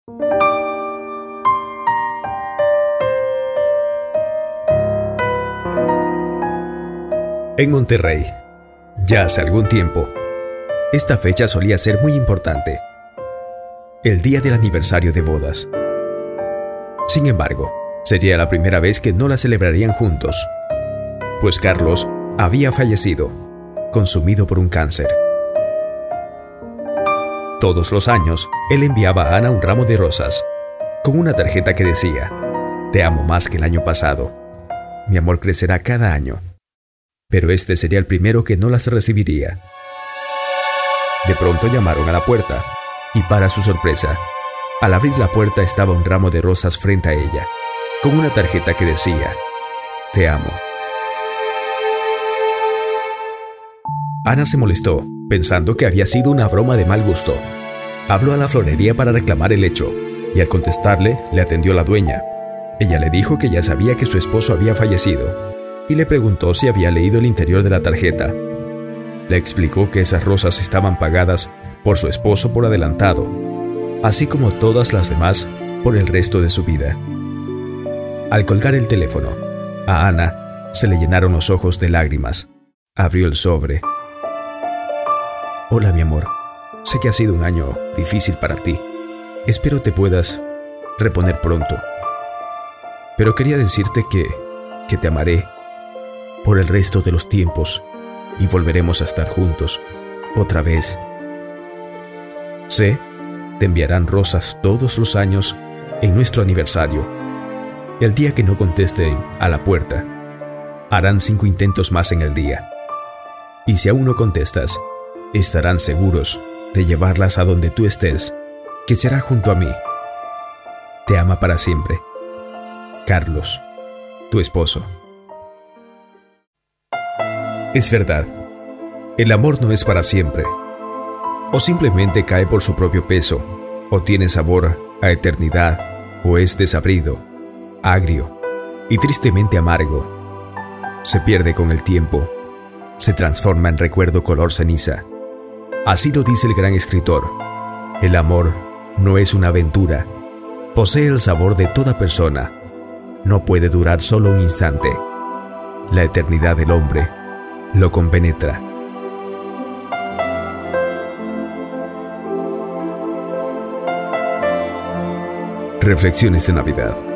En Monterrey, ya hace algún tiempo, esta fecha solía ser muy importante: el día del aniversario de bodas. Sin embargo, sería la primera vez que no la celebrarían juntos, pues Carlos había fallecido, consumido por un cáncer. Todos los años, él enviaba a Ana un ramo de rosas, con una tarjeta que decía: "Te amo más que el año pasado. Mi amor crecerá cada año". Pero este sería el primero que no las recibiría. De pronto llamaron a la puerta, y para su sorpresa, al abrir la puerta estaba un ramo de rosas frente a ella, con una tarjeta que decía: "Te amo". Ana se molestó, pensando que había sido una broma de mal gusto. Habló a la florería para reclamar el hecho, y al contestarle, le atendió la dueña. Ella le dijo que ya sabía que su esposo había fallecido, y le preguntó si había leído el interior de la tarjeta. Le explicó que esas rosas estaban pagadas por su esposo por adelantado, así como todas las demás por el resto de su vida. Al colgar el teléfono, a Ana se le llenaron los ojos de lágrimas. Abrió el sobre. "Hola, mi amor. Sé que ha sido un año difícil para ti. Espero te puedas reponer pronto. Pero quería decirte que te amaré por el resto de los tiempos y volveremos a estar juntos otra vez. Sé, te enviarán rosas todos los años en nuestro aniversario. El día que no contesten a la puerta, harán 5 intentos más en el día. Y si aún no contestas, estarán seguros de llevarlas a donde tú estés, que será junto a mí. Te ama para siempre. Carlos, tu esposo". Es verdad, el amor no es para siempre. O simplemente cae por su propio peso, o tiene sabor a eternidad, o es desabrido, agrio y tristemente amargo. Se pierde con el tiempo, se transforma en recuerdo color ceniza. Así lo dice el gran escritor: el amor no es una aventura, posee el sabor de toda persona, no puede durar solo un instante. La eternidad del hombre lo compenetra. Reflexiones de Navidad.